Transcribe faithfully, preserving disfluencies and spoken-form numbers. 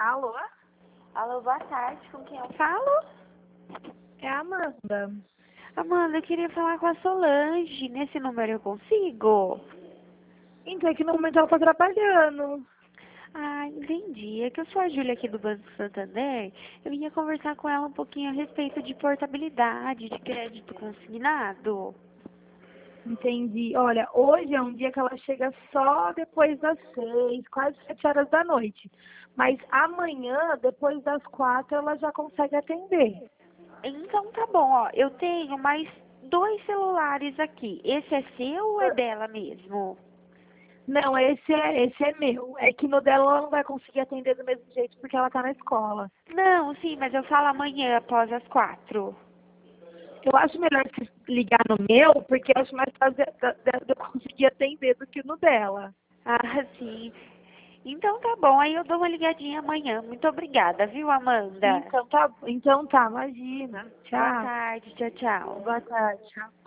Alô? Alô, boa tarde, com quem eu falo? É a Amanda. Amanda, eu queria falar com a Solange. Nesse número eu consigo? Então, é que no momento ela tá trabalhando. Ah, entendi. É que eu sou a Júlia aqui do Banco Santander. Eu ia conversar com ela um pouquinho a respeito de portabilidade, de crédito consignado. Entendi. Olha, hoje é um dia que ela chega só depois das seis, quase sete horas da noite. Mas amanhã, depois das quatro, ela já consegue atender. Então tá bom, ó. Eu tenho mais dois celulares aqui. Esse é seu ou é dela mesmo? Não, esse é, esse é meu. É que no dela ela não vai conseguir atender do mesmo jeito porque ela tá na escola. Não, sim, mas eu falo amanhã após as quatro. Eu acho melhor você ligar no meu, porque eu acho mais fácil de, de- de eu conseguir atender do que no dela. Ah, sim. Então tá bom, aí eu dou uma ligadinha amanhã. Muito obrigada, viu, Amanda? Então tá, então tá, imagina. Boa Tchau. tarde, tchau, tchau. Boa tarde, tchau.